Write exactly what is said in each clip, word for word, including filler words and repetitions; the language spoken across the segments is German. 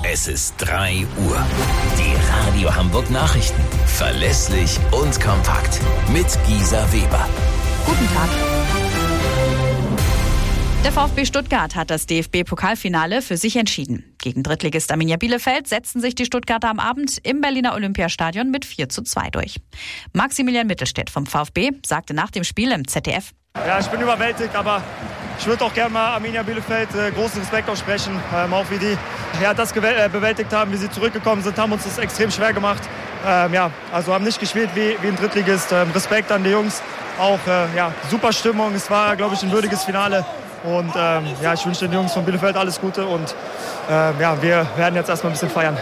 Es ist drei Uhr. Die Radio Hamburg Nachrichten. Verlässlich und kompakt. Mit Gisa Weber. Guten Tag. Der VfB Stuttgart hat das D F B-Pokalfinale für sich entschieden. Gegen Drittligist Arminia Bielefeld setzten sich die Stuttgarter am Abend im Berliner Olympiastadion mit vier zu zwei durch. Maximilian Mittelstädt vom VfB sagte nach dem Spiel im Z D F: Ja, ich bin überwältigt, aber ich würde auch gerne mal Arminia Bielefeld äh, großen Respekt aussprechen, ähm, auch wie die ja, das gewäl- äh, bewältigt haben, wie sie zurückgekommen sind, haben uns das extrem schwer gemacht. Ähm, ja, also haben nicht gespielt wie, wie ein Drittligist. Ähm, Respekt an die Jungs, auch äh, ja, super Stimmung. Es war, glaube ich, ein würdiges Finale. Und ähm, ja, ich wünsche den Jungs von Bielefeld alles Gute und ähm, ja, wir werden jetzt erstmal ein bisschen feiern.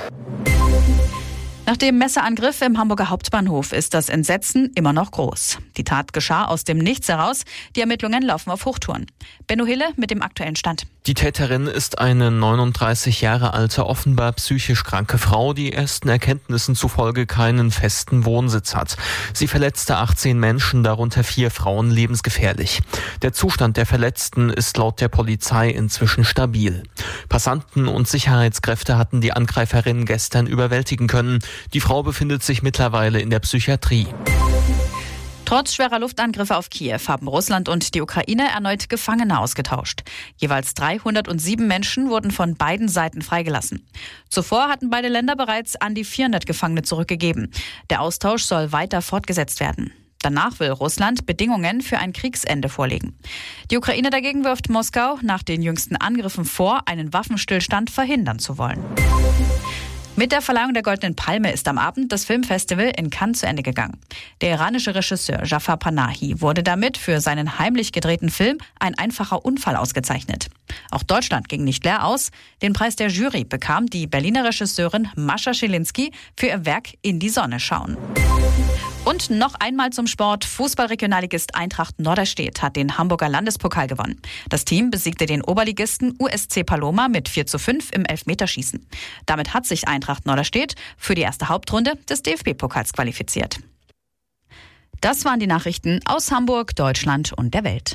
Nach dem Messerangriff im Hamburger Hauptbahnhof ist das Entsetzen immer noch groß. Die Tat geschah aus dem Nichts heraus. Die Ermittlungen laufen auf Hochtouren. Benno Hille mit dem aktuellen Stand. Die Täterin ist eine neununddreißig Jahre alte, offenbar psychisch kranke Frau, die ersten Erkenntnissen zufolge keinen festen Wohnsitz hat. Sie verletzte achtzehn Menschen, darunter vier Frauen, lebensgefährlich. Der Zustand der Verletzten ist laut der Polizei inzwischen stabil. Passanten und Sicherheitskräfte hatten die Angreiferin gestern überwältigen können. Die Frau befindet sich mittlerweile in der Psychiatrie. Trotz schwerer Luftangriffe auf Kiew haben Russland und die Ukraine erneut Gefangene ausgetauscht. Jeweils dreihundertsieben Menschen wurden von beiden Seiten freigelassen. Zuvor hatten beide Länder bereits an die vierhundert Gefangene zurückgegeben. Der Austausch soll weiter fortgesetzt werden. Danach will Russland Bedingungen für ein Kriegsende vorlegen. Die Ukraine dagegen wirft Moskau nach den jüngsten Angriffen vor, einen Waffenstillstand verhindern zu wollen. Mit der Verleihung der Goldenen Palme ist am Abend das Filmfestival in Cannes zu Ende gegangen. Der iranische Regisseur Jafar Panahi wurde damit für seinen heimlich gedrehten Film Ein einfacher Unfall ausgezeichnet. Auch Deutschland ging nicht leer aus. Den Preis der Jury bekam die Berliner Regisseurin Mascha Schilinski für ihr Werk In die Sonne schauen. Und noch einmal zum Sport. Fußballregionalligist Eintracht Norderstedt hat den Hamburger Landespokal gewonnen. Das Team besiegte den Oberligisten U S C Paloma mit vier zu fünf im Elfmeterschießen. Damit hat sich Eintracht Norderstedt für die erste Hauptrunde des D F B-Pokals qualifiziert. Das waren die Nachrichten aus Hamburg, Deutschland und der Welt.